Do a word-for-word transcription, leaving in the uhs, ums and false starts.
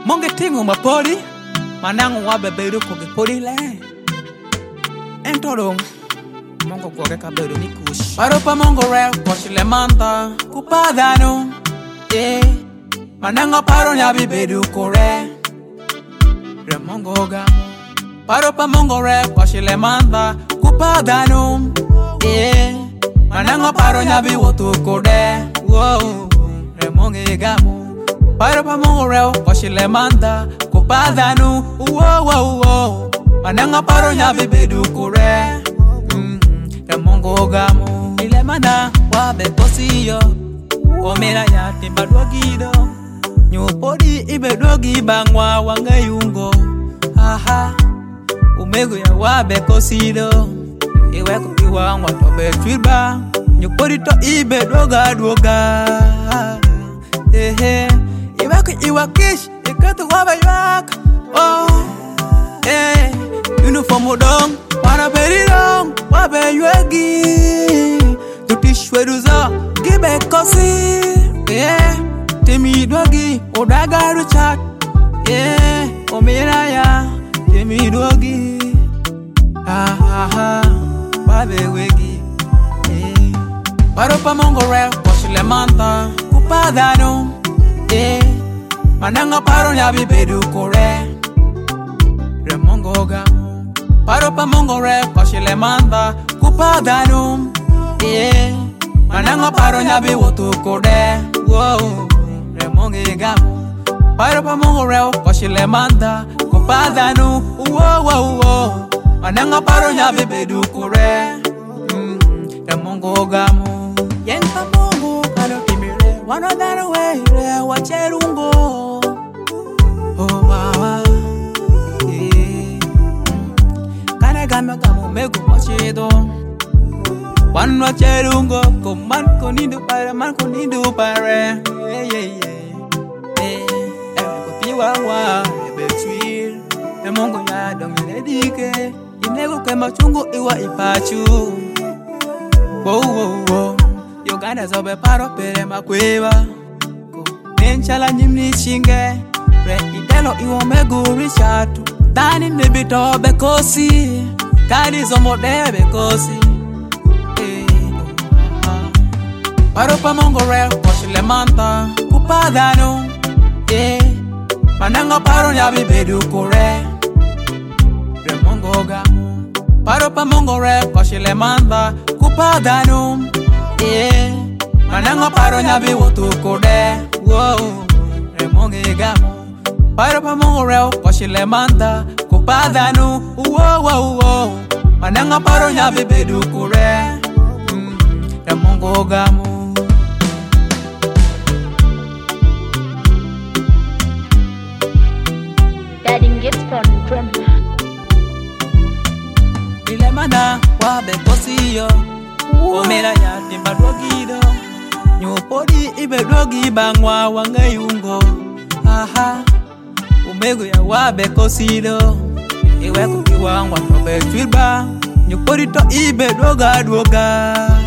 Monge tingo mapodi manango wabe bedo koge podi le entolong mongo koge kabedo ni kush paro pa mongo re koshile manta kupadano eh manango paro nyabi bedo kore re mongo ga paro pa mongo re koshile manta kupadano eh manango paro nyabi woto kode wow re monge ga paro pa mongo re koshile manta kupadano wow wow wow mananga paro nyabi bedu kore mm ya mongo gamo ile mana wabe kosiyo omera ya timba dogido nyopodi ibe dogi bangwa wanga yungo aha umego ya wabe kosido iwe kukiwa ngwa tobe twiba nyopodi to ibe doga doga ehe iwe ku iwa kish ikatu wabe yak oh eh uniform dong para berirong wabe yuegi tutishweruza gibe kosi eh temi dogi odagaru chat eh omira ya temi dogi ha ha ha wabe wegi eh paro pa mongo re koshile manta kupadano eh mananga paro nyabi bedu kore re mongo ga paro pa mongo re koshile manta kupadano eh mananga paro nyabi woto kode wow re mongo ga paro pa mongo re koshile manta kupadano wow wow wow mananga paro nyabi bedu kore mm re mongo ga yenta mongo kalo timire wana daro we re wacherungo oh wow Gama gama mego machedo One wacherungo ko man ko nindo pare man ko nindo pare yeah yeah yeah eh eh ko piwa wa ebe twir e mongo ya dongere dike inego ke machungo iwa ipachu wo wo wo Uganda zobe paro pere makweva ko nenchala nyimni chinge re idelo iwo mego richatu Dani nebito bekosi Kani zomo debe kosi eh, uh, Paro pa mongo re koshile manta kupadano eh, mananga paro nyabi bedu kore Re mongo ga Paro pa mongo re koshile manta kupadano eh, mananga paro nyabi woto kode wow Re mongo ga Paro pa mongo re koshile manta kupadano wow wow wow mananga paro nyabi bedu kure mm ya mongo gamo Daddy gets from drum ile mana wabe kosiyo omera ya timba dogido nyopodi ibe dogi bangwa wanga yungo aha umego ya wabe kosido iwe kukiwa ngwa tobe twiba nyopodi to ibe doga doga